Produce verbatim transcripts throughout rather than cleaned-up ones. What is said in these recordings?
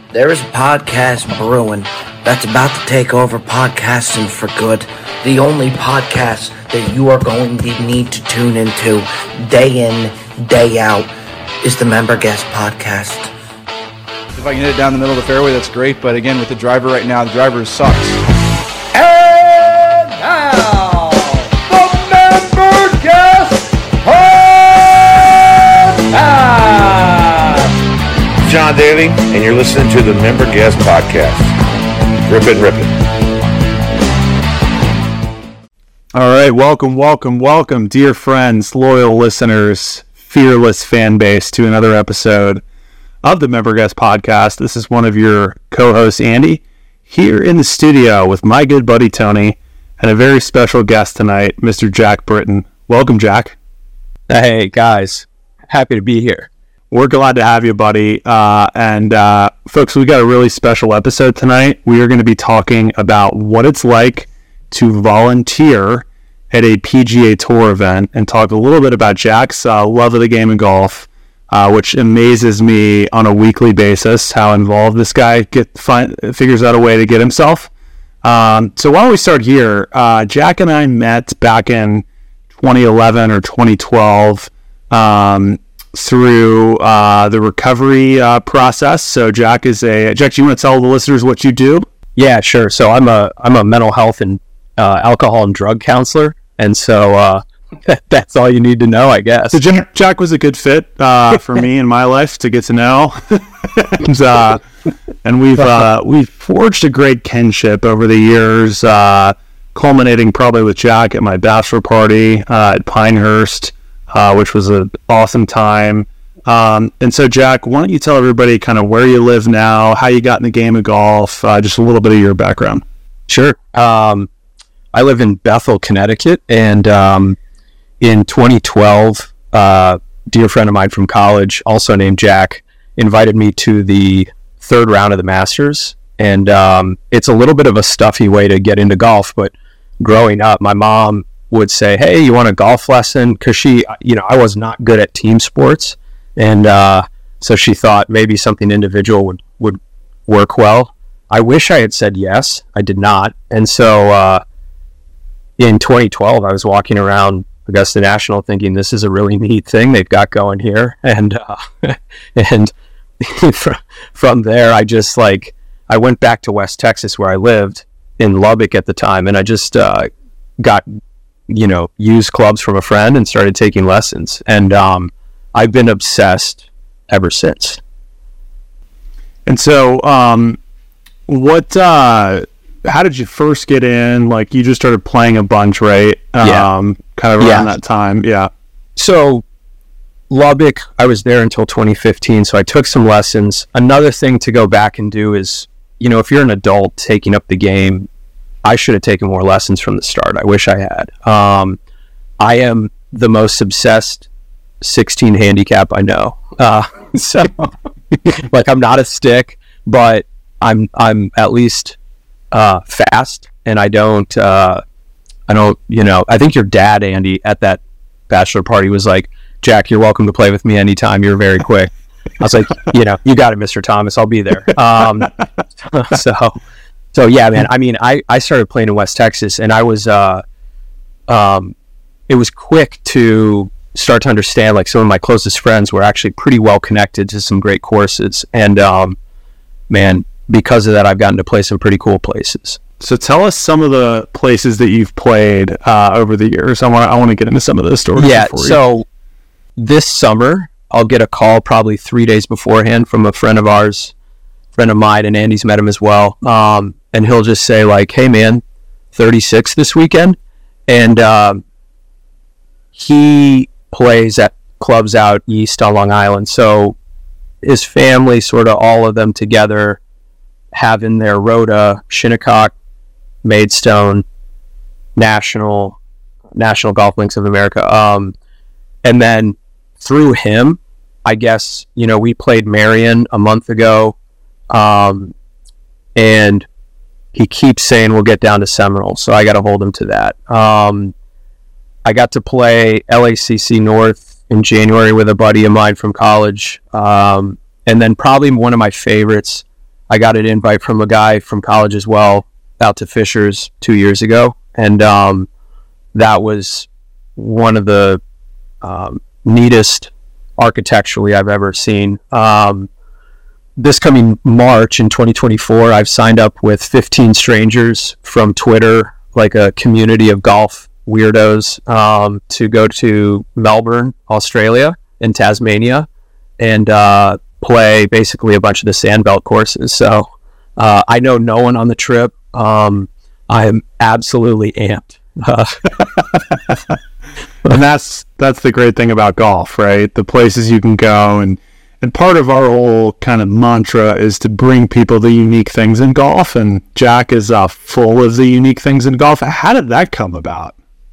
There is a podcast brewing that's about to take over podcasting for good. The only podcast that you are going to need to tune into day in, day out is the Member Guest Podcast. If I can hit it down the middle of the fairway, that's great. But again, with the driver right now, the driver sucks. And now, the Member Guest Podcast! John Daly, and you're listening to the Member Guest Podcast. Rip it, rip it. All right, welcome, welcome, welcome, dear friends, loyal listeners, fearless fan base, to another episode of the Member Guest Podcast. This is one of your co-hosts, Andy, here in the studio with my good buddy Tony, and a very special guest tonight, Mister Jack Britton. Welcome, Jack. Hey, guys. Happy to be here. We're glad to have you, buddy. Uh, and uh, folks, we got a really special episode tonight. We are going to be talking about what it's like to volunteer at a P G A Tour event and talk a little bit about Jack's uh, love of the game of golf, uh, which amazes me on a weekly basis, how involved this guy get find, figures out a way to get himself. Um, so why don't we start here? Uh, Jack and I met back in twenty eleven or twenty twelve um, through uh, the recovery uh, process. So Jack is a... Jack, do you want to tell the listeners what you do? Yeah, sure. So I'm a I'm a mental health and uh, alcohol and drug counselor, and so uh, that's all you need to know, I guess. So Jack, Jack was a good fit uh, for me in my life to get to know, and, uh, and we've uh, we've forged a great kinship over the years, uh, culminating probably with Jack at my bachelor party uh, at Pinehurst, uh, which was an awesome time. Um, and so, Jack, why don't you tell everybody kind of where you live now, how you got in the game of golf, uh, just a little bit of your background. Sure. Um, I live in Bethel, Connecticut, and um, in twenty twelve, uh, a dear friend of mine from college, also named Jack, invited me to the third round of the Masters. And um, it's a little bit of a stuffy way to get into golf, but growing up, my mom would say, hey, you want a golf lesson? Because she, you know, I was not good at team sports. And uh, so she thought maybe something individual would, would work well. I wish I had said yes. I did not. And so uh, in twenty twelve, I was walking around Augusta National thinking, this is a really neat thing they've got going here. And uh, and from there, I just like, I went back to West Texas where I lived in Lubbock at the time. And I just uh, got, you know, used clubs from a friend and started taking lessons. And um I've been obsessed ever since. And so, um, what, uh, how did you first get in? Like, you just started playing a bunch, right? Yeah. Um, kind of around yeah. that time. Yeah. So, Lubbock, I was there until twenty fifteen, so I took some lessons. Another thing to go back and do is, you know, if you're an adult taking up the game, I should have taken more lessons from the start. I wish I had. Um, I am the most obsessed sixteen handicap I know. Uh, so like I'm not a stick, but I'm I'm at least uh, fast, and I don't uh, I don't you know I think your dad, Andy, at that bachelor party was like, Jack, you're welcome to play with me anytime. You're very quick. I was like, you know, you got it, Mister Thomas. I'll be there. Um, so so yeah, man. I mean, I I started playing in West Texas, and I was uh um it was quick to start to understand, like, some of my closest friends were actually pretty well connected to some great courses, and um man, because of that, I've gotten to play some pretty cool places. So tell us some of the places that you've played uh over the years. I want I want to get into some of those stories. Yeah. For you. So this summer I'll get a call probably three days beforehand from a friend of ours, friend of mine, and Andy's met him as well, um and he'll just say, like, hey man, thirty-six this weekend, and um he plays at clubs out east on Long Island. So his family, sort of all of them together, have in their rota Shinnecock, Maidstone, National, National Golf Links of America. Um, and then through him, I guess, you know, we played Marion a month ago. Um, and he keeps saying we'll get down to Seminole. So I got to hold him to that. Um, I got to play L A C C North in January with a buddy of mine from college. Um, and then probably one of my favorites, I got an invite from a guy from college as well out to Fishers two years ago. And um, that was one of the um, neatest architecturally I've ever seen. Um, this coming March in twenty twenty-four, I've signed up with fifteen strangers from Twitter, like a community of golf weirdos, um, to go to Melbourne, Australia, in Tasmania, and uh, play basically a bunch of the sandbelt courses. So uh, I know no one on the trip. Um, I am absolutely amped. Uh, and that's that's the great thing about golf, right? The places you can go, and and part of our whole kind of mantra is to bring people the unique things in golf. And Jack is uh, full of the unique things in golf. How did that come about?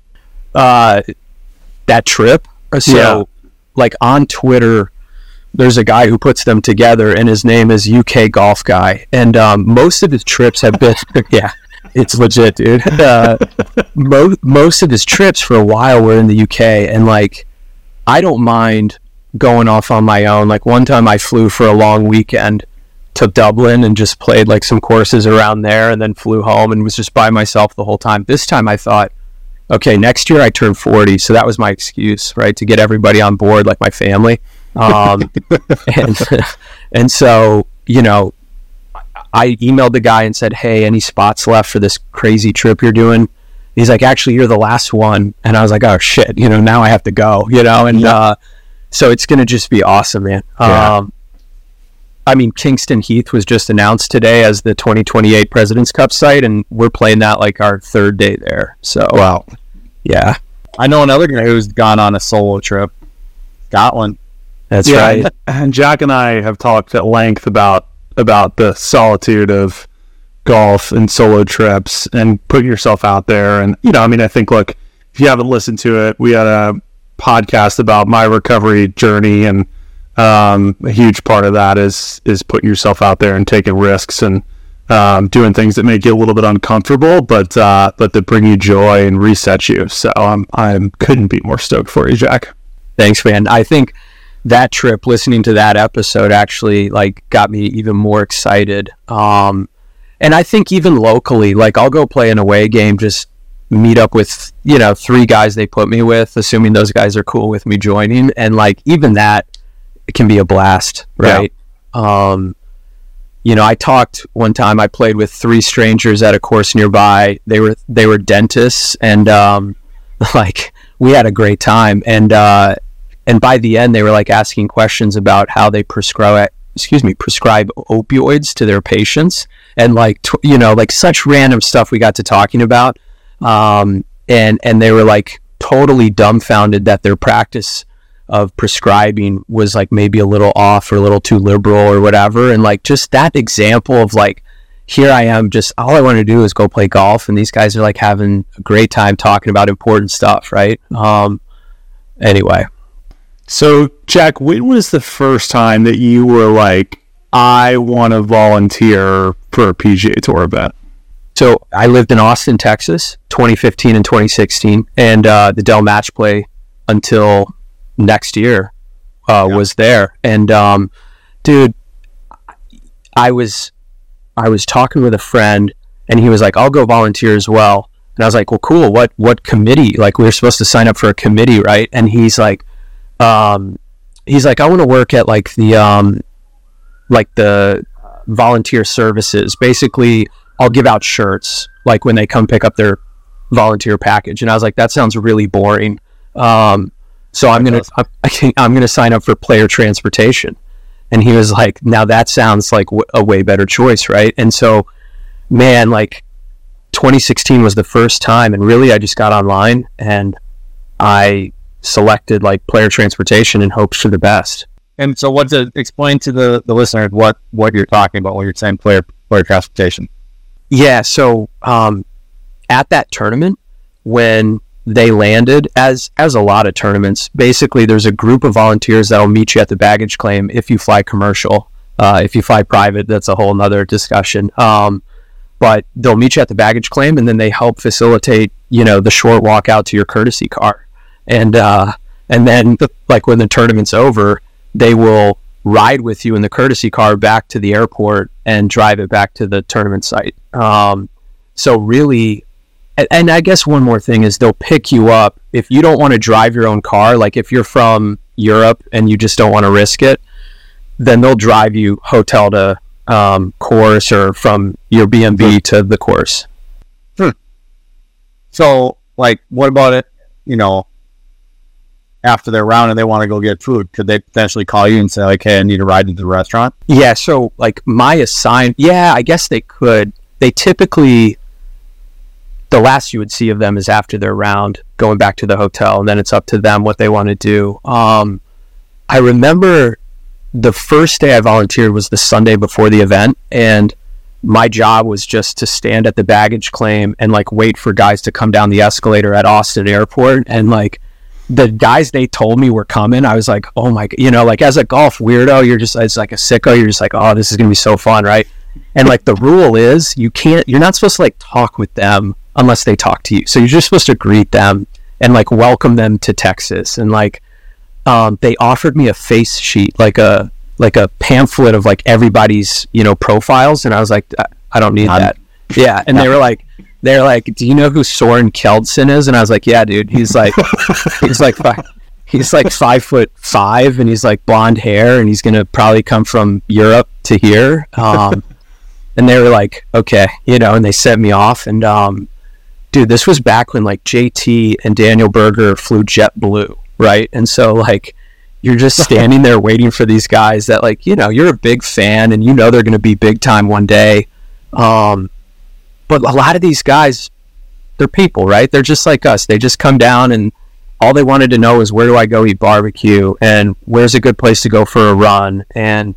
Uh, that trip. So, Yeah. like on Twitter, there's a guy who puts them together, and his name is U K Golf Guy. And um, most of his trips have been, yeah, it's legit, dude. Uh, mo- most of his trips for a while were in the U K, and like, I don't mind going off on my own. Like one time I flew for a long weekend to Dublin and just played like some courses around there, and then flew home and was just by myself the whole time. This time I thought, okay, next year I turn forty, so that was my excuse, right, to get everybody on board, like my family. Um, and, and so, you know, I emailed the guy and said, hey, any spots left for this crazy trip you're doing? He's like, actually, you're the last one. And I was like, oh, shit, you know, now I have to go, you know, and uh, so it's going to just be awesome, man. Yeah. Um, I mean, Kingston Heath was just announced today as the twenty twenty-eight President's Cup site, and we're playing that like our third day there. So, Wow. yeah, I know another guy who's gone on a solo trip. Scotland. that's Yeah, right. and- And Jack and I have talked at length about about the solitude of golf and solo trips and putting yourself out there. And, you know, I mean, I think, look, if you haven't listened to it, we had a podcast about my recovery journey, and um, a huge part of that is is putting yourself out there and taking risks and um, doing things that make you a little bit uncomfortable, but uh, but that bring you joy and reset you. So I'm I'm couldn't be more stoked for you, Jack. Thanks, man. I think that trip, listening to that episode, actually like got me even more excited. Um, and I think even locally, like I'll go play an away game, just meet up with, you know, three guys they put me with, assuming those guys are cool with me joining. And like, even that, it can be a blast, right? Um, you know, I talked one time, I played with three strangers at a course nearby. They were, they were dentists, and um, like we had a great time. And, uh, and by the end, they were like asking questions about how they prescribe, excuse me, prescribe opioids to their patients, and like, tw- you know, like such random stuff we got to talking about. Um, and, and they were like totally dumbfounded that their practice of prescribing was like maybe a little off or a little too liberal or whatever. And like, just that example of like, here I am, just all I want to do is go play golf, and these guys are like having a great time talking about important stuff. Right. Um, anyway. So, Jack, when was the first time that you were like, I want to volunteer for a P G A Tour event? So I lived in Austin, Texas, twenty fifteen and twenty sixteen, and uh, the Dell Match Play until next year uh, was there. And um, dude, I was I was talking with a friend, and he was like, "I'll go volunteer as well." And I was like, "Well, cool. What what committee? Like, we were supposed to sign up for a committee, right?" And he's like, um, he's like, "I want to work at like the um, like the volunteer services. Basically, I'll give out shirts like when they come pick up their volunteer package." And I was like, "That sounds really boring. Um, so I'm gonna I'm, I'm gonna sign up for player transportation." And he was like, "Now that sounds like w- a way better choice, right?" And so, man, like twenty sixteen was the first time, and really I just got online and I selected like player transportation in hopes for the best. And so what to explain to the, the listeners what, what you're talking about when you're saying player player transportation. Yeah, so um, at that tournament, when they landed, as as a lot of tournaments, basically there's a group of volunteers that'll meet you at the baggage claim if you fly commercial. Uh, if you fly private, that's a whole nother discussion. Um, but they'll meet you at the baggage claim, and then they help facilitate, you know, the short walk out to your courtesy car. And uh, and then, like, when the tournament's over, they will ride with you in the courtesy car back to the airport and drive it back to the tournament site. Um, so really, and, and I guess one more thing is they'll pick you up if you don't want to drive your own car. Like if you're from Europe and you just don't want to risk it, then they'll drive you hotel to um, course or from your B and B to the course. Hmm. So, like, what about it, you know, after their round and they want to go get food? Could they potentially call you and say, like, hey, I need a ride to the restaurant? Yeah, so, like, my assign... Yeah, I guess they could. They typically... The last you would see of them is after their round, going back to the hotel, and then it's up to them what they want to do. Um, I remember the first day I volunteered was the Sunday before the event, and my job was just to stand at the baggage claim and, like, wait for guys to come down the escalator at Austin Airport. And, like, the guys they told me were coming, I was like, oh my, you know, like, as a golf weirdo, you're just, it's like a sicko, you're just like, oh, this is going to be so fun, right? And, like, the rule is you can't, you're not supposed to, like, talk with them unless they talk to you. So you're just supposed to greet them and, like, welcome them to Texas. And, like, um, they offered me a face sheet, like a, like a pamphlet of, like, everybody's, you know, profiles. And I was like, I, I don't need I'm, that. Yeah. And they were like, they're like, do you know who Soren Kjeldsen is? And I was like, yeah, dude. He's like, he's like, five, he's like five foot five, and he's like blonde hair, and he's going to probably come from Europe to here. Um, and they were like, okay, you know, and they sent me off. And, um, dude, this was back when, like, J T and Daniel Berger flew JetBlue, right? And so, like, you're just standing there waiting for these guys that, like, you know, you're a big fan and you know they're going to be big time one day. Um, but a lot of these guys, they're people, right? They're just like us. They just come down and all they wanted to know is, where do I go eat barbecue, and where's a good place to go for a run? And,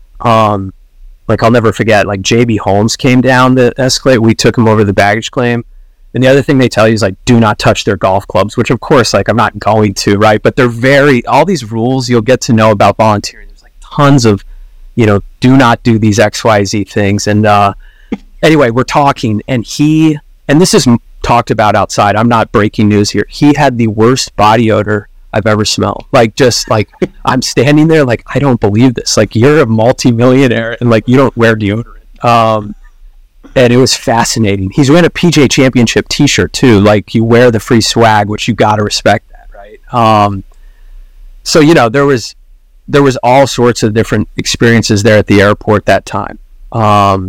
um, like, I'll never forget, like, J B Holmes came down the escalator. We took him over the baggage claim. And the other thing they tell you is, like, do not touch their golf clubs, which, of course, like, I'm not going to, right? But they're very, all these rules you'll get to know about volunteering. There's, like, tons of, you know, do not do these X Y Z things. And uh, anyway, we're talking, and he, and this is talked about outside, I'm not breaking news here, he had the worst body odor I've ever smelled. Like, just, like, I'm standing there, like, I don't believe this. Like, you're a multi-millionaire, and, like, you don't wear deodorant. Um, And it was fascinating. He's wearing a P G A Championship t-shirt too. Like, you wear the free swag, which you got to respect that, right? Um, so, you know, there was, there was all sorts of different experiences there at the airport that time. Um,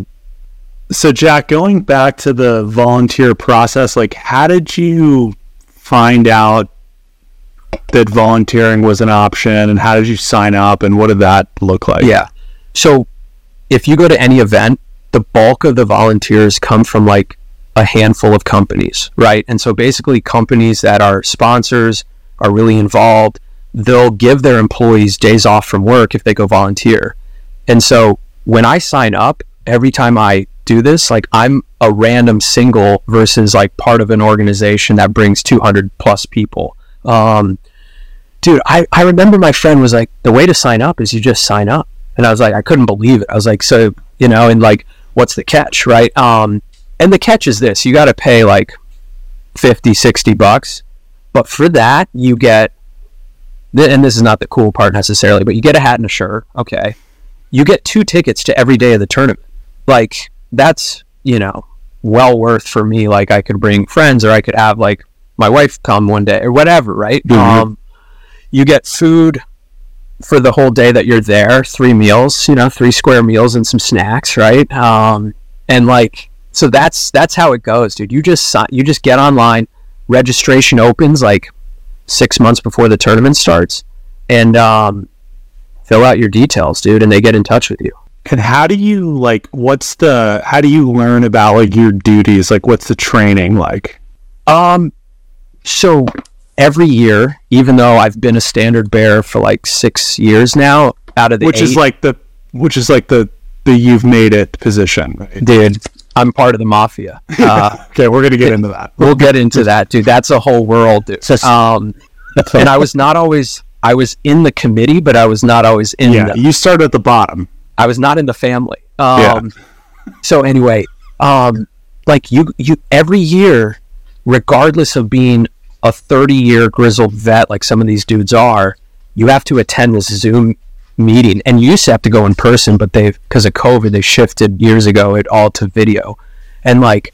so Jack, going back to the volunteer process, like, how did you find out that volunteering was an option, and how did you sign up, and what did that look like? Yeah. So if you go to any event, the bulk of the volunteers come from, like, a handful of companies, right? And so basically companies that are sponsors, are really involved, they'll give their employees days off from work if they go volunteer. And so when I sign up, every time I do this, like, I'm a random single versus, like, part of an organization that brings two hundred plus people. Um, dude, I, I remember my friend was like, the way to sign up is you just sign up. And I was like, I couldn't believe it. I was like, so, you know, and, like, what's the catch, right? Um, and the catch is this: you got to pay like fifty, sixty bucks. But for that, you get, and this is not the cool part necessarily, but you get a hat and a shirt. Okay. You get two tickets to every day of the tournament. Like, that's, you know, well worth for me. Like, I could bring friends, or I could have, like, my wife come one day or whatever, right? Mm-hmm. Um, you get food for the whole day that you're there, three meals, you know, three square meals and some snacks, right? Um, and, like, so that's that's how it goes, dude. You just sign, you just get online. Registration opens like six months before the tournament starts, and um, fill out your details, dude, and they get in touch with you. And how do you, like, what's the, how do you learn about, like, your duties? Like, what's the training like? Um, so every year, even though I've been a standard bearer for like six years now, out of the which eight, is like the which is like the the you've made it position, right? Dude, I'm part of the mafia. Uh, okay, we're gonna get into that. We'll get into that, dude. That's a whole world, dude. Um, and I was not always. I was in the committee, but I was not always in. Yeah, the, you started at the bottom. I was not in the family. Um, yeah. So anyway, um, like you, you every year, regardless of being a thirty-year grizzled vet like some of these dudes are, you have to attend this Zoom meeting, and you used to have to go in person, but they've, because of COVID, they shifted years ago it all to video. And like,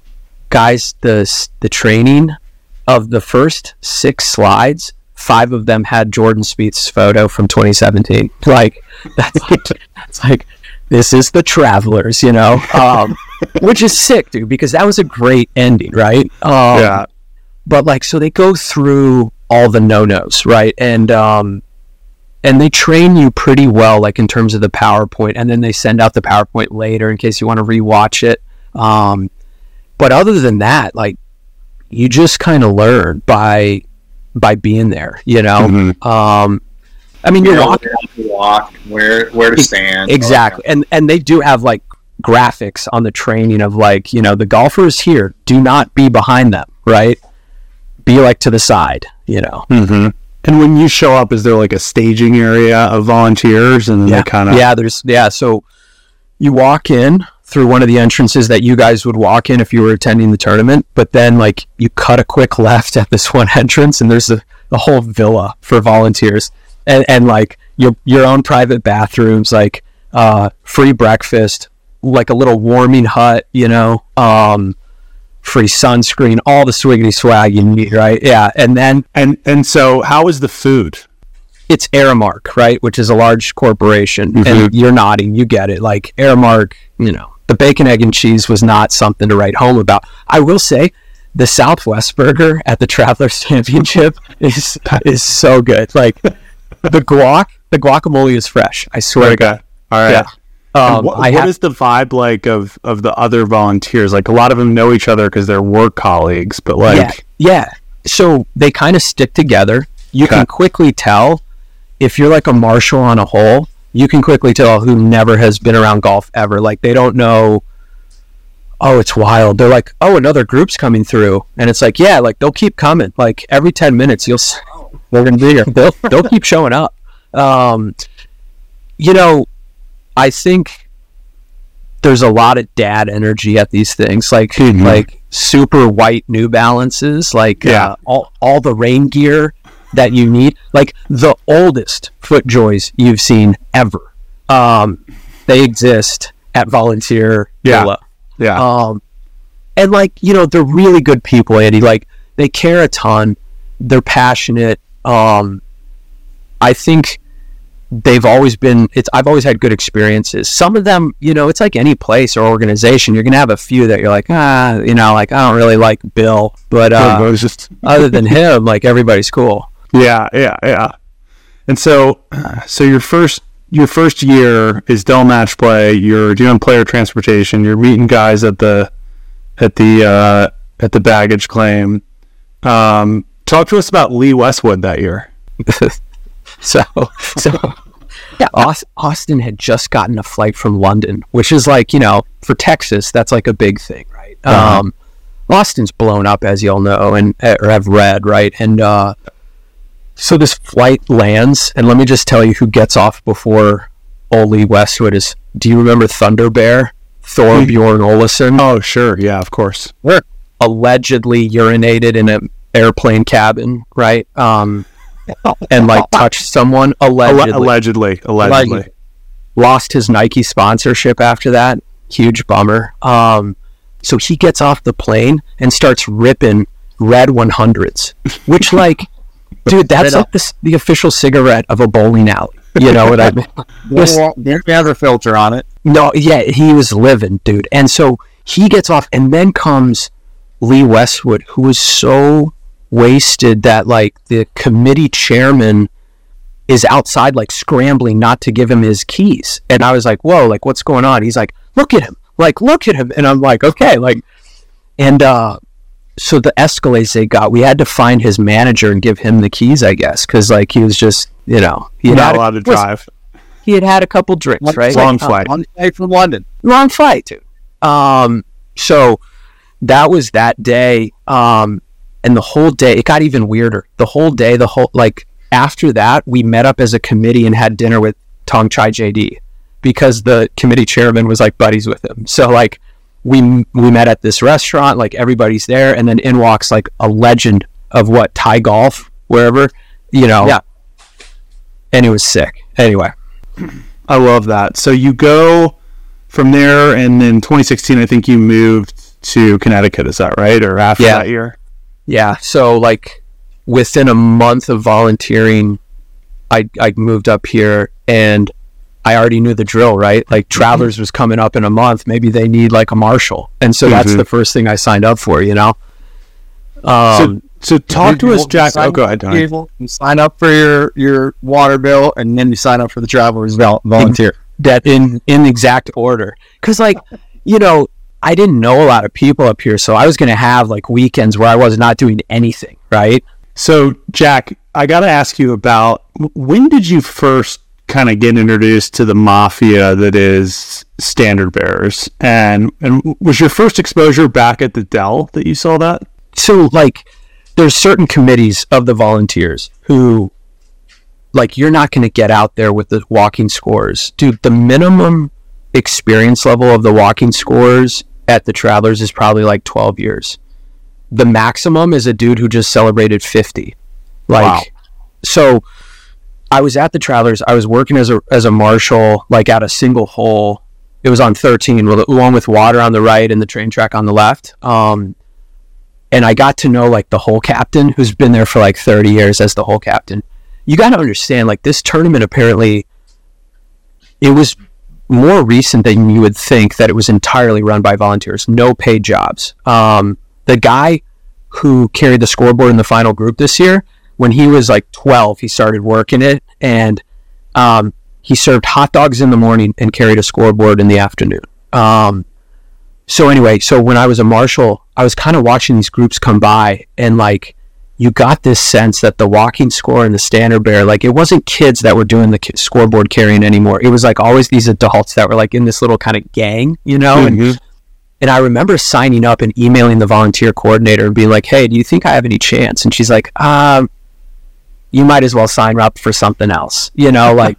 guys, the the training of the first six slides, five of them had Jordan Spieth's photo from twenty seventeen. Like, that's like, that's like, this is the Travelers, you know, um, which is sick, dude, because that was a great ending, right? Um, Yeah. But like, so they go through all the no-nos, right? And um, and they train you pretty well, like in terms of the PowerPoint, and then they send out the PowerPoint later in case you want to rewatch it. Um, but other than that, like, you just kind of learn by by being there, you know. Mhm. Um, I mean, You you're know walking where to walk, where where to stand. exactly, and and they do have like graphics on the training of like, you know, the golfers here, do not be behind them, right? Be like to the side, you know. Mm-hmm. And when you show up, is there like a staging area of volunteers, and then Yeah, they kind of yeah. There's yeah. So you walk in through one of the entrances that you guys would walk in if you were attending the tournament, but then like you cut a quick left at this one entrance, and there's a, a whole villa for volunteers, and and like your your own private bathrooms, like uh, free breakfast, like a little warming hut, you know, um, free sunscreen, all the swiggity swag you need, right? Yeah, and then and and so how is the food? it's Aramark, right, which is a large corporation, Mhm. and you're nodding, you get it. Like Aramark, you know, the bacon, egg, and cheese was not something to write home about. I will say, the Southwest burger at the Travelers Championship is is so good. Like the guac, the guacamole is fresh. I swear to God. Okay, all right. Yeah. And Um, what, I what have, is the vibe like of of the other volunteers? Like a lot of them know each other because they're work colleagues, but like yeah, yeah. So they kind of stick together. You Okay. can quickly tell if you're like a marshal on a hole. You can quickly tell who never has been around golf ever. Like they don't know. Oh, it's wild. They're like, oh, another group's coming through, and it's like, yeah, like they'll keep coming. Like every ten minutes, you'll s- they're gonna be here. They'll they'll keep showing up. Um, you know, I think there's a lot of dad energy at these things. Like Mhm. like super white New Balances, like Yeah. uh, all all the rain gear that you need, like the oldest FootJoys you've seen ever. Um, they exist at Volunteer Yeah. Villa. yeah, Um, and like, you know, they're really good people, Andy. Like they care a ton. They're passionate. Um, I think they've always been, it's, I've always had good experiences. Some of them, you know, it's like any place or organization. You're going to have a few that you're like, ah, you know, like, I don't really like Bill, but, Yeah, it uh, was just other than him, like everybody's cool. yeah, yeah, yeah. And so, so your first your first year is Dell Match Play. You're doing player transportation. You're meeting guys at the at the uh, at the baggage claim. Um, talk to us about Lee Westwood that year. So, so yeah, Aus- Austin had just gotten a flight from London, which is like, you know, for Texas, that's like a big thing, right? Uh-huh. Um, Austin's blown up, as you all know, and or have read, right? And uh, so this flight lands, and let me just tell you who gets off before Ole Westwood is. Do you remember Thunder Bear? Thorbjorn Olesen Oh, sure, yeah, of course. allegedly urinated in an airplane cabin, right? Um, and like touched someone allegedly. Alle- allegedly, allegedly. Like, lost his Nike sponsorship after that. Huge bummer. Um, so he gets off the plane and starts ripping red one hundreds, which like, dude, that's like the, the official cigarette of a bowling alley. You know what I mean? Just- There's another filter on it. no, yeah, he was living, dude. And so he gets off, and then comes Lee Westwood, who was so wasted that like the committee chairman is outside like scrambling not to give him his keys. And I was like, whoa, like what's going on? He's like, look at him, like look at him. And I'm like, okay, like, and uh so the Escalades they got, we had to find his manager and give him the keys, I guess, because like he was just, you know, he had Not had a- allowed to listen, drive. he had had a couple drinks, right? Long Like, uh, flight. On the way from London. long flight, dude. Um, so that was that day. Um, and the whole day, it got even weirder. The whole day, the whole, like, after that, we met up as a committee and had dinner with Tong Chai J D because the committee chairman was like buddies with him. So, like, we we met at this restaurant, like, everybody's there. And then in walks, like, a legend of what, Thai golf, wherever, you know. Yeah. And it was sick. Anyway. I love that. So you go from there, and in twenty sixteen, I think you moved to Connecticut. Is that right? Or after Yeah. that year? Yeah. So like within a month of volunteering, I I moved up here, and I already knew the drill, right? Like Travelers was coming up in a month. Maybe they need like a marshal, and so that's Mhm. the first thing I signed up for. You know. Um, So talk to You- us, you Jack. sign Oh, go ahead, Tony. You sign up for your, your water bill, and then you sign up for the Travelers vol- volunteer. that in in exact order, because like you know I didn't know a lot of people up here, so I was going to have like weekends where I was not doing anything, right? So, Jack, I got to ask you about when did you first kind of get introduced to the mafia that is standard bearers, and and was your first exposure back at the Dell that you saw that? So like there's certain committees of the volunteers who like you're not going to get out there with the walking scores, dude. The minimum experience level of the walking scores at the Travelers is probably like twelve years. The maximum is a dude who just celebrated fifty. Like, Wow. so I was at the Travelers. I was working as a as a marshal, like at a single hole. It was on thirteen, with one with water on the right and the train track on the left. Um, and I got to know like the hole captain, who's been there for like thirty years as the hole captain. You got to understand, like this tournament apparently, it was more recent than you would think that it was entirely run by volunteers, no paid jobs. Um, the guy who carried the scoreboard in the final group this year, when he was like twelve, he started working it, and um, he served hot dogs in the morning and carried a scoreboard in the afternoon. Um, so anyway, so when I was a marshal, I was kind of watching these groups come by, and like you got this sense that the walking score and the standard bearer, like it wasn't kids that were doing the ki- scoreboard carrying anymore. It was like always these adults that were like in this little kind of gang, you know? Mhm. And and I remember signing up and emailing the volunteer coordinator and being like, hey, do you think I have any chance? And she's like, um, you might as well sign up for something else, you know, like,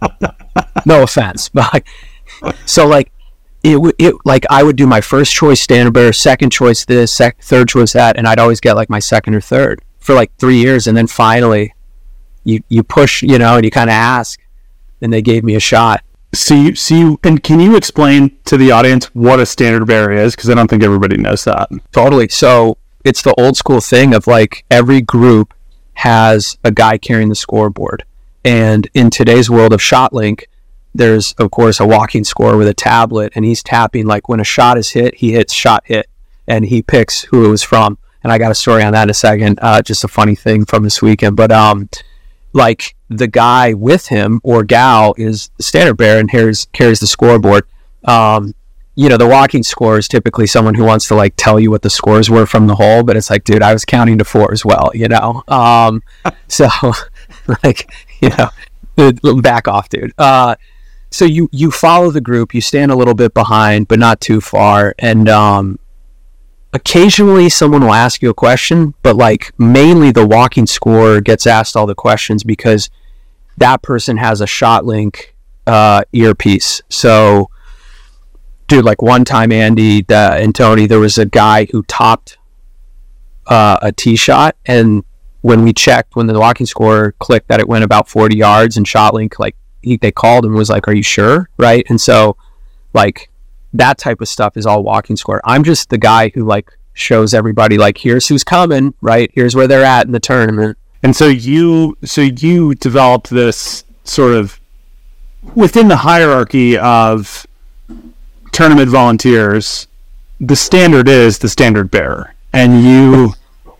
no offense. But like, so like, it, w- it like I would do my first choice standard bearer, second choice this, sec- third choice that, and I'd always get like my second or third for like three years. And then finally you, you push, you know, and you kind of ask, and they gave me a shot. So you, so you, and can you explain to the audience what a standard bearer is? Because I don't think everybody knows that. Totally. So it's the old school thing of like every group has a guy carrying the scoreboard. And in today's world of ShotLink, there's of course a walking score with a tablet, and he's tapping like when a shot is hit, he hits shot hit, and he picks who it was from. And I got a story on that in a second. Uh, just a funny thing from this weekend. But um, like the guy with him or gal is the standard bearer and carries, carries the scoreboard. Um, you know, the walking score is typically someone who wants to like tell you what the scores were from the hole, but it's like, dude, I was counting to four as well, you know? Um, so like, you know, back off, dude. Uh, so you, you follow the group, you stand a little bit behind, but not too far. And, um, occasionally someone will ask you a question, but like mainly the walking score gets asked all the questions because that person has a ShotLink uh, earpiece. So, dude, like one time, Andy uh, and Tony, there was a guy who topped uh, a tee shot, and when we checked, when the walking score clicked that it went about forty yards, and ShotLink, like he, they called him and was like, "Are you sure?" Right? And so, like that type of stuff is all walking score. I'm just the guy who like shows everybody like, here's who's coming, right? Here's where they're at in the tournament. And so you, so you developed this sort of within the hierarchy of tournament volunteers. The standard is the standard bearer, and you,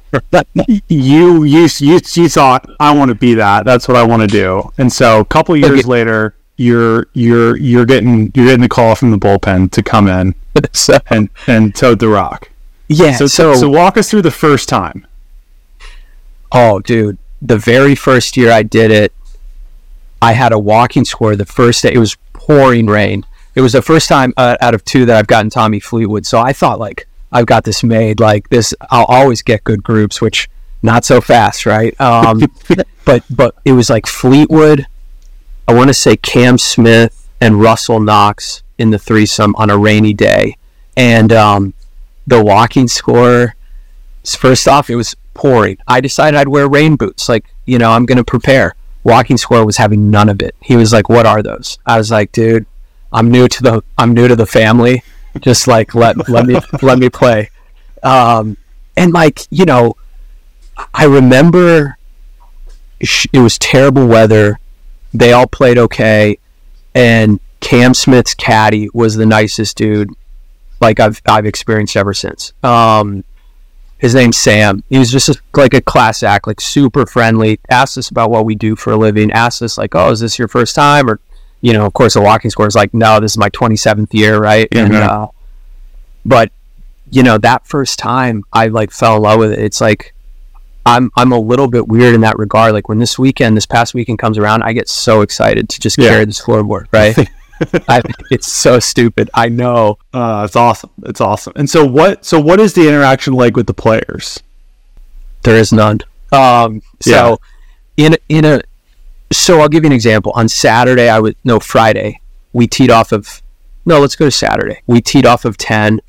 you, you, you, you thought, I want to be that. That's what I want to do. And so a couple years Okay. later, you're you're you're getting you're getting the call from the bullpen to come in so, and and tote the rock. yeah. So, So, so walk us through the first time. oh, dude, the very first year I did it, I had a walking score. The first day, it was pouring rain. It was the first time uh, out of two that I've gotten Tommy Fleetwood. So I thought, like, I've got this made. Like this, I'll always get good groups, which not so fast, right? Um, but but it was like Fleetwood. I want to say Cam Smith and Russell Knox in the threesome on a rainy day, and um, the walking score. First off, it was pouring. I decided I'd wear rain boots. Like, you know, I'm going to prepare. Walking Score was having none of it. He was like, "What are those?" I was like, "Dude, I'm new to the I'm new to the family. Just like let let me let me play." Um, and like you know, I remember it was terrible weather. They all played okay, and Cam Smith's caddy was the nicest dude like I've I've experienced ever since. Um, his name's Sam. He was just a, like a class act, like super friendly. Asked us about what we do for a living. Asked us like, "Oh, is this your first time?" Or, you know, of course, the Walking Score is like, "No, this is my twenty-seventh year, right?" Mm-hmm. And uh, but you know, that first time, I like fell in love with it. It's like I'm I'm a little bit weird in that regard. Like when this weekend, this past weekend comes around, I get so excited to just yeah. carry the scoreboard, right? I, it's so stupid. I know. Uh, it's awesome. It's awesome. And so what? So what is the interaction like with the players? There is none. Um, so yeah. in in a so I'll give you an example. On Saturday, I would no Friday. We teed off of no. Let's go to Saturday. We teed off of ten.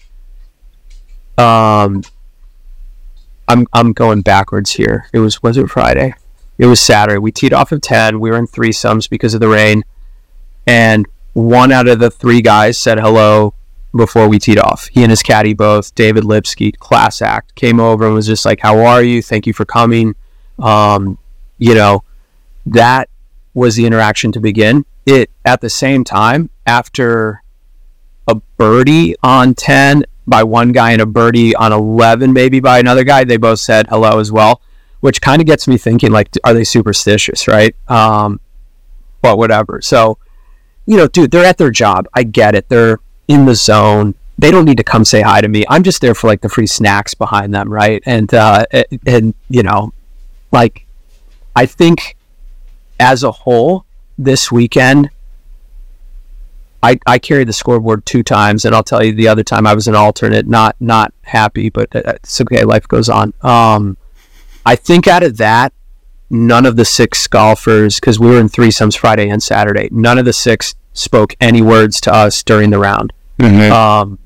Um, I'm I'm going backwards here. It was was it Friday? It was Saturday. We teed off of ten. We were in threesomes because of the rain, and one out of the three guys said hello before we teed off. He and his caddy both, David Lipsky, class act, came over and was just like, "How are you? Thank you for coming." Um, you know, that was the interaction to begin. It at the same time, after a birdie on ten by one guy and a birdie on eleven maybe by another guy, they both said hello as well, which kind of gets me thinking, like, are they superstitious, right? Um, but whatever. So, you know, dude, they're at their job. I get it. They're in the zone. They don't need to come say hi to me. I'm just there for like the free snacks behind them, right? And uh, and you know, like, I think as a whole this weekend, I I carried the scoreboard two times, and I'll tell you the other time I was an alternate, not not happy, but it's okay. Life goes on. Um, I think out of that, none of the six golfers, because we were in threesomes Friday and Saturday, none of the six spoke any words to us during the round, mm-hmm. um,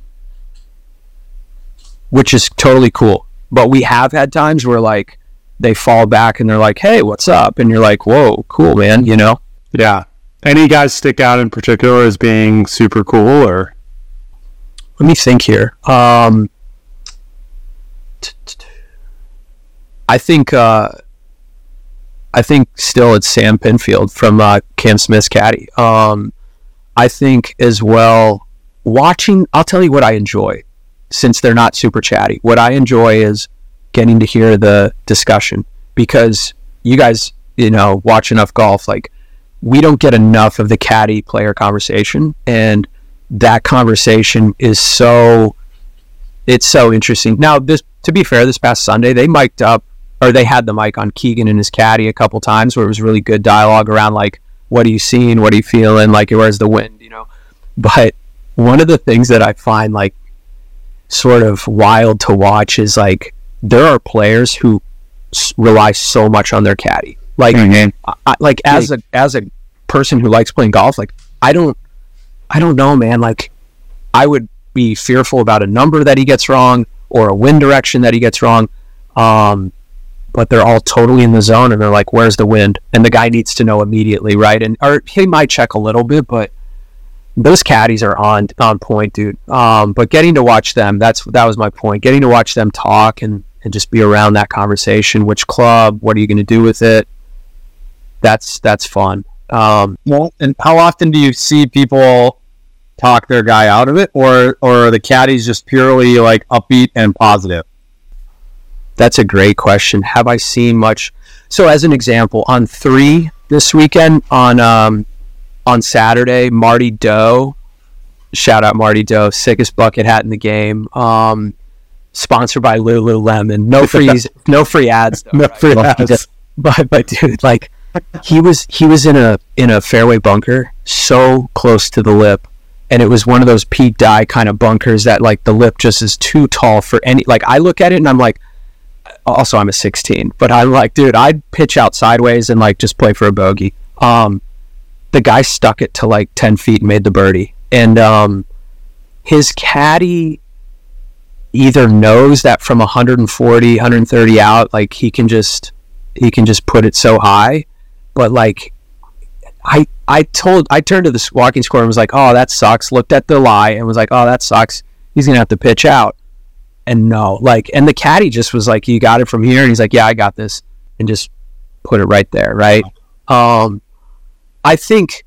which is totally cool. But we have had times where like they fall back and they're like, "Hey, what's up?" And you're like, "Whoa, cool, man," you know? Yeah. Any guys stick out in particular as being super cool, or? Let me think here. Um, I think. Uh, I think still it's Sam Pinfield from uh, Cam Smith's caddy. Um, I think as well, watching, I'll tell you what I enjoy, since they're not super chatty. What I enjoy is getting to hear the discussion, because you guys, you know, watch enough golf, like, we don't get enough of the caddy player conversation, and that conversation is so, it's so interesting. Now, this, to be fair, this past Sunday, they mic'd up, or they had the mic on Keegan and his caddy a couple times, where it was really good dialogue around like, what are you seeing? What are you feeling? Like, where's the wind, you know? But one of the things that I find like sort of wild to watch is like, there are players who s- rely so much on their caddy. Like, mm-hmm. I, like as a, as a person who likes playing golf, like, I don't, I don't know, man. Like, I would be fearful about a number that he gets wrong or a wind direction that he gets wrong. Um, but they're all totally in the zone, and they're like, where's the wind? And the guy needs to know immediately, right? And or he might check a little bit, but those caddies are on on point, dude. Um, but getting to watch them, that's that was my point. Getting to watch them talk and, and just be around that conversation. Which club? What are you going to do with it? That's that's fun. Um, well, and how often do you see people talk their guy out of it, or or are the caddies just purely like upbeat and positive? That's a great question. Have I seen much? So as an example, on three this weekend, on um, on Saturday, Marty Doe, shout out Marty Doe, sickest bucket hat in the game. Um, sponsored by Lululemon. No free, no free ads. Though, no right? free ads. But but dude, like he was he was in a in a fairway bunker, so close to the lip. And it was one of those Pete Dye kind of bunkers that like the lip just is too tall for any. Like I look at it and I'm like. Also, I'm a sixteen, but I'm like, dude, I'd pitch out sideways and like just play for a bogey. Um, the guy stuck it to like ten feet and made the birdie. And um, his caddy either knows that from one forty, one thirty out, like he can just he can just put it so high, but like, I I told I turned to the walking score and was like, oh, that sucks. Looked at the lie and was like, oh, that sucks. He's gonna have to pitch out. And no, like, and the caddy just was like, you got it from here, and he's like, yeah, I got this, and just put it right there, right? Um, I think,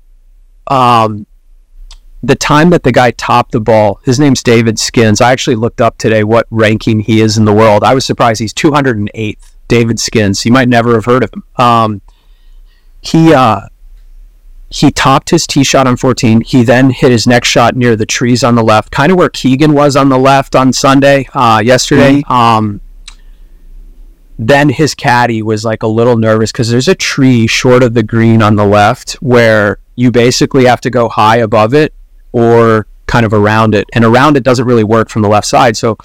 um, the time that the guy topped the ball, his name's David Skins. I actually looked up today what ranking he is in the world. I was surprised he's two hundred eighth. David Skins. You might never have heard of him. Um, he uh. He topped his tee shot on fourteen. He then hit his next shot near the trees on the left, kind of where Keegan was on the left on Sunday, uh, yesterday. Mm-hmm. Um, then his caddy was like a little nervous because there's a tree short of the green on the left where you basically have to go high above it or kind of around it. And around it doesn't really work from the left side. So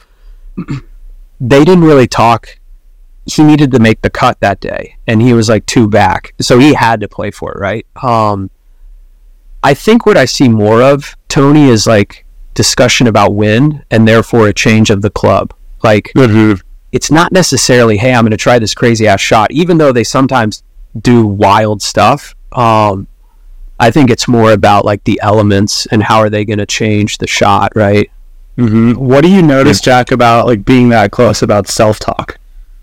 they didn't really talk. He needed to make the cut that day, and he was like two back, so he had to play for it, right? Um, I think what I see more of, Tony, is like discussion about wind and therefore a change of the club. Like, mm-hmm. It's not necessarily, hey, I'm going to try this crazy ass shot, even though they sometimes do wild stuff. Um, I think it's more about like the elements and how are they going to change the shot, right? Mm-hmm. What do you notice, Jack, about like being that close about self-talk?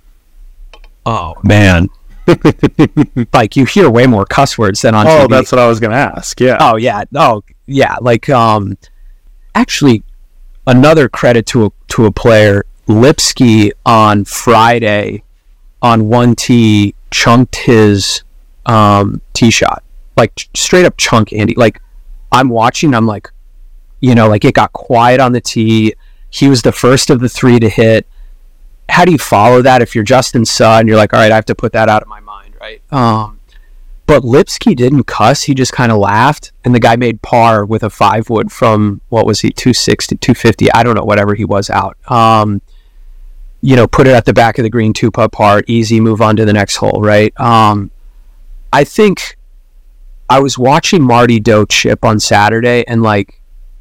Oh man, like you hear way more cuss words than on oh, T V. Oh, that's what I was gonna ask. Yeah. Oh yeah. Oh yeah. Like um, actually, another credit to a to a player, Lipsky on Friday, on one tee chunked his um tee shot, like straight up chunk Andy. Like I'm watching, I'm like, you know, like it got quiet on the tee. He was the first of the three to hit. How do you follow that if you're Justin Suh and you're like, all right, I have to put that out of my mind, right? Um, but Lipsky didn't cuss. He just kind of laughed, and the guy made par with a five wood from, what was he, two sixty, two fifty, I don't know, whatever he was out. Um, you know, put it at the back of the green, two putt par, easy, move on to the next hole, right? Um, I think I was watching Marty Doe chip on Saturday, and like,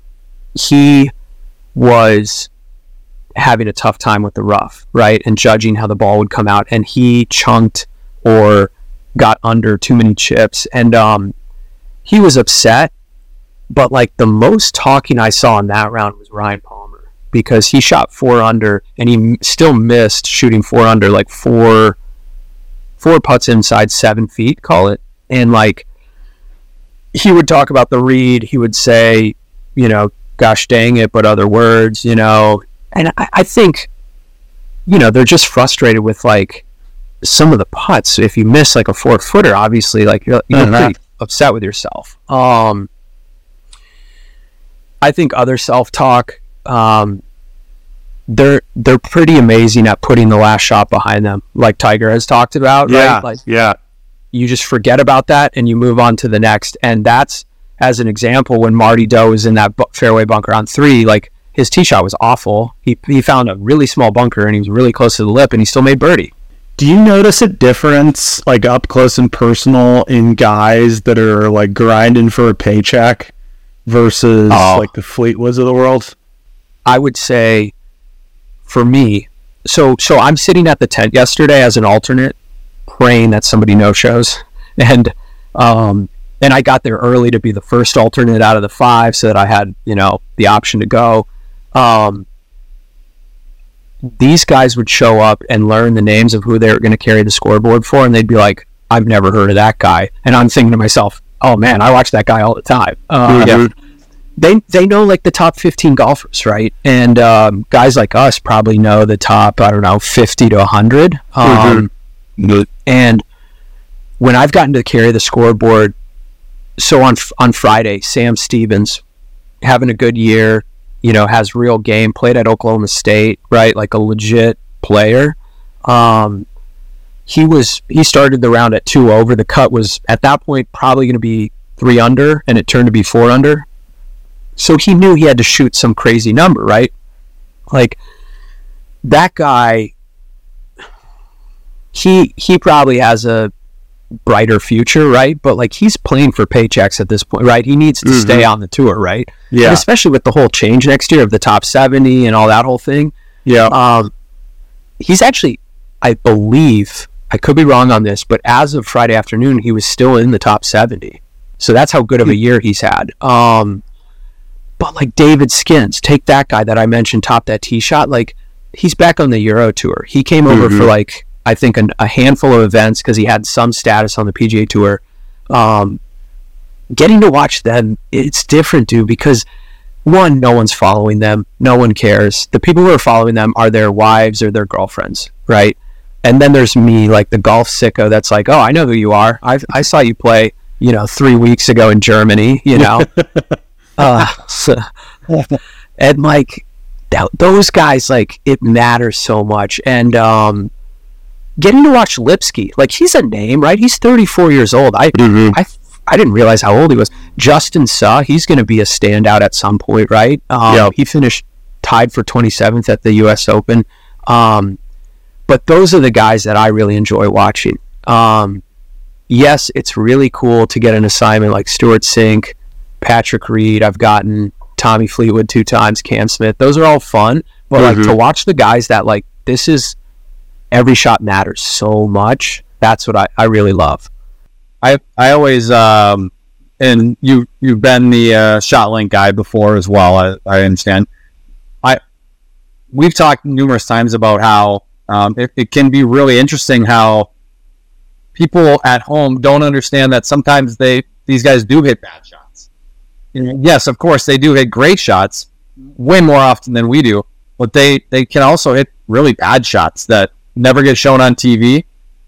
he was having a tough time with the rough, right? And judging how the ball would come out, and he chunked or got under too many chips, and um he was upset. But like the most talking I saw in that round was Ryan Palmer, because he shot four under and he m- still missed shooting four under, like four four putts inside seven feet, call it. And like he would talk about the read, he would say, you know, gosh dang it, but other words, you know. And I, I think, you know, they're just frustrated with like some of the putts. If you miss like a four footer, obviously, like you're, you're mm-hmm. pretty upset with yourself. Um, I think other self-talk, um, they're they're pretty amazing at putting the last shot behind them, like Tiger has talked about. Yeah, right? Like, yeah. You just forget about that and you move on to the next. And that's, as an example, when Marty Doe was in that bu- fairway bunker on three, like, his tee shot was awful. He he found a really small bunker and he was really close to the lip and he still made birdie. Do you notice a difference, like up close and personal, in guys that are like grinding for a paycheck versus oh. like the Fleetwoods of the world? I would say, for me, so so I'm sitting at the tent yesterday as an alternate, praying that somebody no shows, and um and I got there early to be the first alternate out of the five, so that I had, you know, the option to go. Um, these guys would show up and learn the names of who they were going to carry the scoreboard for, and they'd be like, I've never heard of that guy. And I'm thinking to myself, oh man, I watch that guy all the time. Uh, mm-hmm. They they know like the top fifteen golfers, right? And um, guys like us probably know the top, I don't know, fifty to one hundred. Um, mm-hmm. And when I've gotten to carry the scoreboard, so on on Friday, Sam Stevens, having a good year, you know, has real game, played at Oklahoma State, right? Like a legit player. Um, he was, he started the round at two over. The cut was at that point probably going to be three under, and it turned to be four under. So he knew he had to shoot some crazy number, right? Like that guy, he, he probably has a brighter future, right? But like he's playing for paychecks at this point, right? He needs to mm-hmm. stay on the tour, right? Yeah. And especially with the whole change next year of the top seventy and all that whole thing. Yeah. Um, he's actually, I believe, I could be wrong on this, but as of Friday afternoon, he was still in the top seventy. So that's how good of a year he's had. Um, but like David Skins, take that guy that I mentioned, top that tee shot. Like, he's back on the Euro Tour. He came over mm-hmm. for like, I think an, a handful of events because he had some status on the P G A Tour. Um, getting to watch them, it's different, dude, because one, no one's following them. No one cares. The people who are following them are their wives or their girlfriends, right? And then there's me, like the golf sicko that's like, oh, I know who you are. I I saw you play, you know, three weeks ago in Germany, you know? uh, so, and like, that, those guys, like, it matters so much. And um, getting to watch Lipsky, like, he's a name, right? He's thirty-four years old. I, mm-hmm. I, I didn't realize how old he was. Justin Suh, he's going to be a standout at some point, right? Um, yep. He finished tied for twenty-seventh at the U S Open. Um, but those are the guys that I really enjoy watching. Um, yes, it's really cool to get an assignment like Stuart Sink, Patrick Reed. I've gotten Tommy Fleetwood two times, Cam Smith. Those are all fun. But mm-hmm. like to watch the guys that like, this is, every shot matters so much. That's what I, I really love. I I always um and you you've been the uh, ShotLink guy before as well. I, I understand. I we've talked numerous times about how um, it, it can be really interesting how people at home don't understand that sometimes they these guys do hit bad shots. You know, yes, of course they do hit great shots, way more often than we do, but they they can also hit really bad shots that never get shown on T V,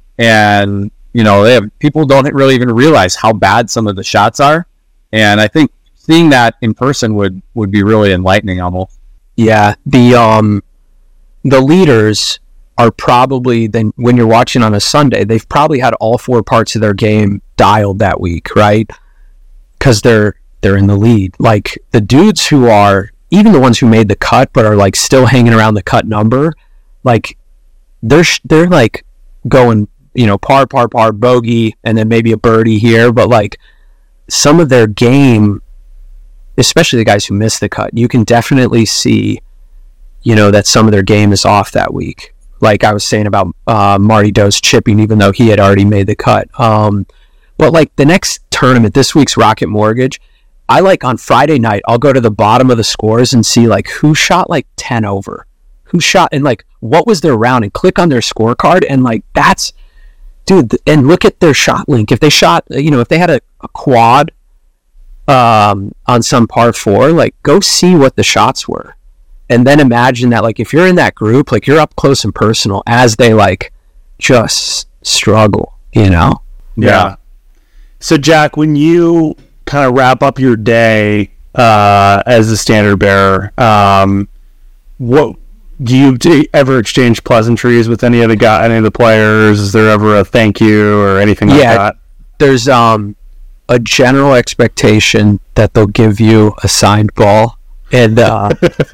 and you know, they have, people don't really even realize how bad some of the shots are. And I think seeing that in person would, would be really enlightening almost. Yeah. The, um, the leaders are probably, then when you're watching on a Sunday, they've probably had all four parts of their game dialed that week, right? Because they're, they're in the lead. Like the dudes who are, even the ones who made the cut, but are like still hanging around the cut number, like they're, they're like going, you know, par, par, par, bogey, and then maybe a birdie here. But like some of their game, especially the guys who miss the cut, you can definitely see, you know, that some of their game is off that week. Like I was saying about uh, Marty Doe's chipping, even though he had already made the cut. Um, but like the next tournament, this week's Rocket Mortgage, I like on Friday night, I'll go to the bottom of the scores and see like who shot like ten over, who shot, and like what was their round, and click on their scorecard, and like that's, dude, and look at their ShotLink. If they shot, you know, if they had a, a quad um, on some par four, like go see what the shots were. And then imagine that, like, if you're in that group, like you're up close and personal as they like just struggle, you know? Yeah. yeah. So Jack, when you kind of wrap up your day uh, as the standard bearer, um, what, do you do you ever exchange pleasantries with any of the guy, any of the players? Is there ever a thank you or anything like yeah, that? There's um a general expectation that they'll give you a signed ball, and uh,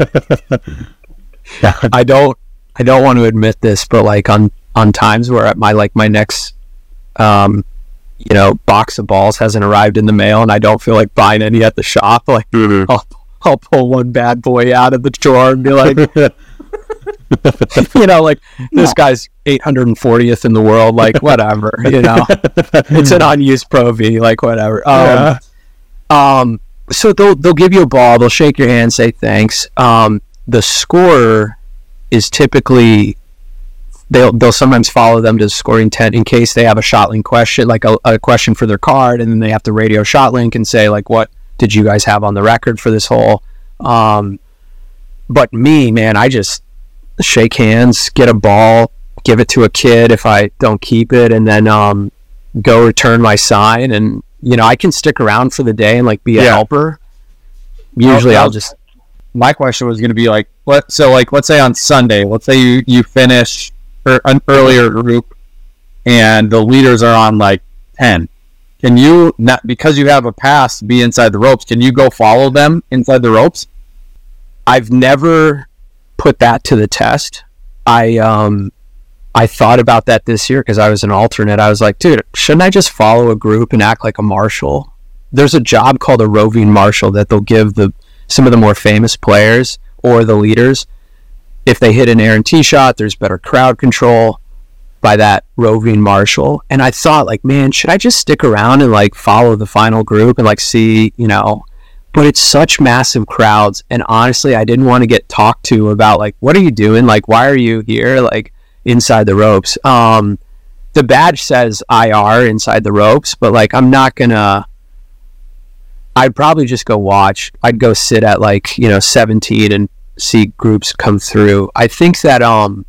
I don't I don't want to admit this, but like on on times where at my like my next um you know box of balls hasn't arrived in the mail, and I don't feel like buying any at the shop, like mm-hmm. I'll I'll pull one bad boy out of the drawer and be like. You know, like this no. guy's eight hundred fortieth in the world, like whatever, you know, it's an unused Pro V, like whatever. Um, yeah. um, so they'll they'll give you a ball, they'll shake your hand, say thanks. Um, the scorer is typically they'll they'll sometimes follow them to the scoring tent in case they have a ShotLink question, like a, a question for their card, and then they have to radio ShotLink and say like, what did you guys have on the record for this hole? Um, but me, man, I just shake hands, get a ball, give it to a kid if I don't keep it, and then um, go return my sign. And, you know, I can stick around for the day and, like, be a yeah. helper. Usually well, I'll just... My question was going to be, like, what? So, like, let's say on Sunday, let's say you, you finish er, an earlier group and the leaders are on, like, ten. Can you, not because you have a pass to be inside the ropes, can you go follow them inside the ropes? I've never... put that to the test. I um I thought about that this year because I was an alternate. I was like, dude, shouldn't I just follow a group and act like a marshal? There's a job called a roving marshal that they'll give the some of the more famous players or the leaders. If they hit an errant tee shot, there's better crowd control. by that roving marshal. And I thought, like, man, should I just stick around and like follow the final group and like see, you know, but it's such massive crowds. And honestly, I didn't want to get talked to about like, what are you doing? Like, why are you here? Like inside the ropes. Um, the badge says I R inside the ropes, but like, I'm not gonna, I'd probably just go watch. I'd go sit at like, you know, seventeen and see groups come through. I think that, um,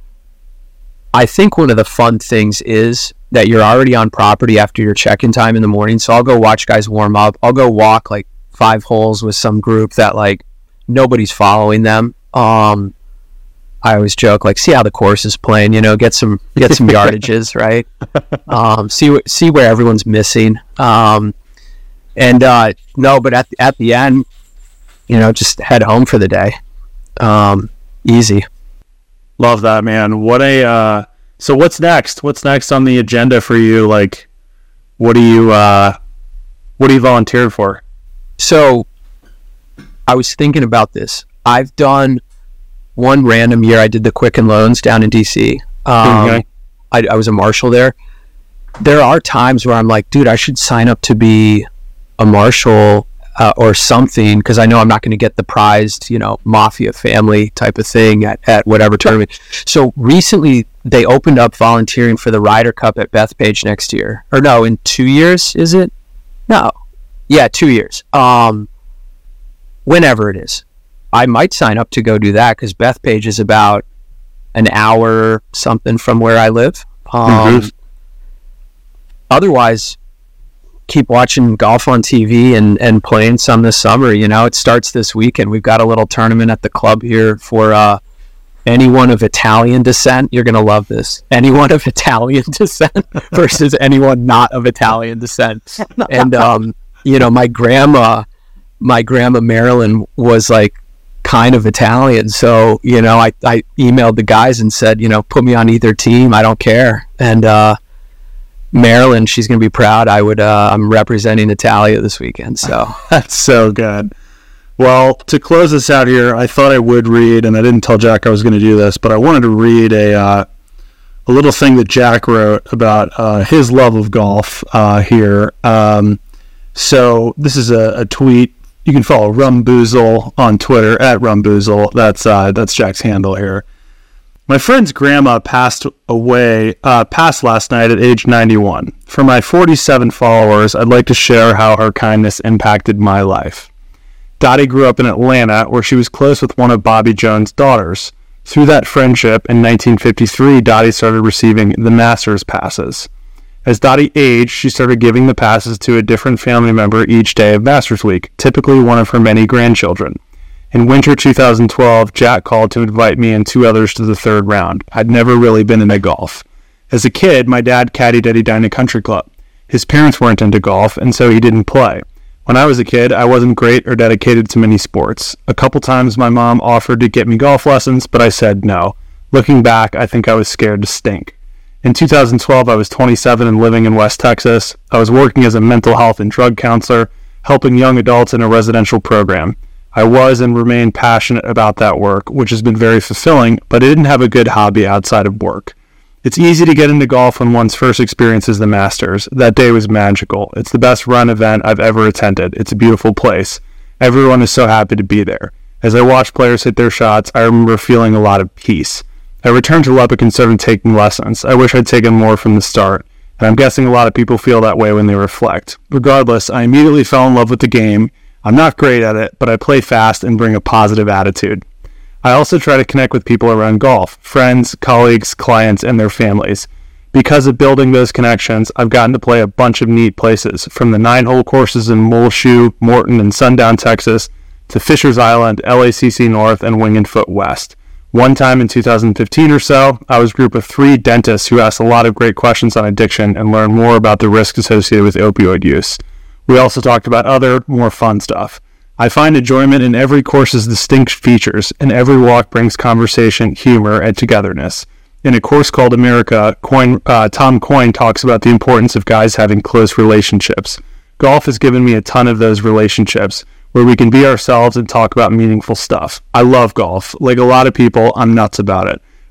I think one of the fun things is that you're already on property after your check-in time in the morning. So I'll go watch guys warm up. I'll go walk like five holes with some group that like nobody's following them. Um, I always joke like, see how the course is playing, you know, get some, get some yardages, right? Um, see what, see where everyone's missing. Um, and, uh, no, but at the, at the end, you know, just head home for the day. Um, easy. Love that, man. What a, uh, so what's next? What's next on the agenda for you? Like, what do you, uh, what do you volunteered for? So I was thinking about this. I've done one random year. I did the Quicken Loans down in D C. Um, okay. I, I was a marshal there. There are times where I'm like, dude, I should sign up to be a marshal uh, or something, because I know I'm not going to get the prized, you know, mafia family type of thing at, at whatever tournament. So recently they opened up volunteering for the Ryder Cup at Bethpage next year. Or no, in two years, is it? No. Yeah, two years. Um, whenever it is. I might sign up to go do that, because Bethpage is about an hour something from where I live. Um, mm-hmm. Otherwise, keep watching golf on T V and, and playing some this summer. You know, it starts this weekend. We've got a little tournament at the club here for uh, anyone of Italian descent. You're going to love this. Anyone of Italian descent versus anyone not of Italian descent. And, um, you know, my grandma, my grandma Marilyn was like kind of Italian. So, you know, I, I emailed the guys and said, you know, put me on either team. I don't care. And, uh, Marilyn, she's going to be proud. I would, uh, I'm representing Italia this weekend. So that's so good. Well, to close this out here, I thought I would read, and I didn't tell Jack I was going to do this, but I wanted to read a, uh, a little thing that Jack wrote about, uh, his love of golf, uh, here. Um, so this is a, a tweet. You can follow Rumboozle on Twitter at Rumboozle. That's, uh, that's Jack's handle here. My friend's grandma passed away, uh, passed last night at age ninety-one. For my forty-seven followers, I'd like to share how her kindness impacted my life. Dottie grew up in Atlanta, where she was close with one of Bobby Jones' daughters. Through that friendship, in nineteen fifty-three, Dottie started receiving the Masters passes. As Dottie aged, she started giving the passes to a different family member each day of Masters Week, typically one of her many grandchildren. In winter two thousand twelve, Jack called to invite me and two others to the third round. I'd never really been into golf. As a kid, my dad caddied at Edina Country Club. His parents weren't into golf, and so he didn't play. When I was a kid, I wasn't great or dedicated to many sports. A couple times my mom offered to get me golf lessons, but I said no. Looking back, I think I was scared to stink. In two thousand twelve, I was twenty-seven and living in West Texas. I was working as a mental health and drug counselor, helping young adults in a residential program. I was and remain passionate about that work, which has been very fulfilling, but I didn't have a good hobby outside of work. It's easy to get into golf when one's first experience is the Masters. That day was magical. It's the best run event I've ever attended. It's a beautiful place. Everyone is so happy to be there. As I watched players hit their shots, I remember feeling a lot of peace. I returned to Lubbock and started taking lessons. I wish I'd taken more from the start, and I'm guessing a lot of people feel that way when they reflect. Regardless, I immediately fell in love with the game. I'm not great at it, but I play fast and bring a positive attitude. I also try to connect with people around golf, friends, colleagues, clients, and their families. Because of building those connections, I've gotten to play a bunch of neat places, from the nine-hole courses in Muleshoe, Morton, and Sundown, Texas, to Fisher's Island, L A C C North, and Wing and Foot West. One time in two thousand fifteen or so, I was a group of three dentists who asked a lot of great questions on addiction and learned more about the risks associated with opioid use. We also talked about other, more fun stuff. I find enjoyment in every course's distinct features, and every walk brings conversation, humor, and togetherness. In a course called America, Coyne, uh, Tom Coyne talks about the importance of guys having close relationships. Golf has given me a ton of those relationships, where we can be ourselves and talk about meaningful stuff. I love golf. Like a lot of people, I'm nuts about it. I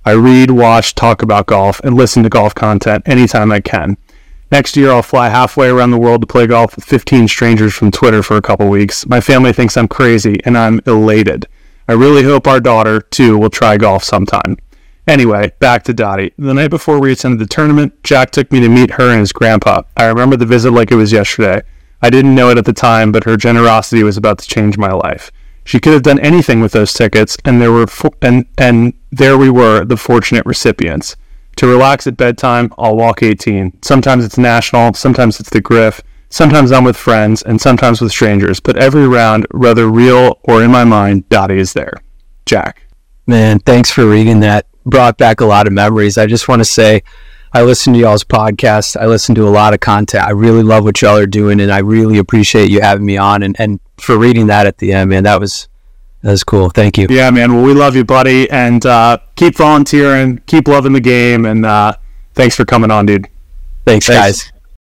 I read, watch, talk about golf, and listen to golf content anytime I can. Next year, I'll fly halfway around the world to play golf with fifteen strangers from Twitter for a couple weeks. My family thinks I'm crazy, and I'm elated. I really hope our daughter, too, will try golf sometime. Anyway, back to Dottie. The night before we attended the tournament, Jack took me to meet her and his grandpa. I remember the visit like it was yesterday. I didn't know it at the time, but her generosity was about to change my life. She could have done anything with those tickets, and there were fo- and and there we were, the fortunate recipients. To relax at bedtime, I'll walk eighteen. Sometimes it's national, sometimes it's the Griff, sometimes I'm with friends, and sometimes with strangers. But every round, whether real or in my mind, Dottie is there. Jack. Man, thanks for reading that. Brought back a lot of memories. I just want to say, I listen to y'all's podcast. I listen to a lot of content. I really love what y'all are doing, and I really appreciate you having me on and, and for reading that at the end, man. That was that was cool. Thank you. Yeah, man. Well, we love you, buddy, and uh, keep volunteering, keep loving the game, and uh, thanks for coming on, dude. Thanks, Thanks. guys.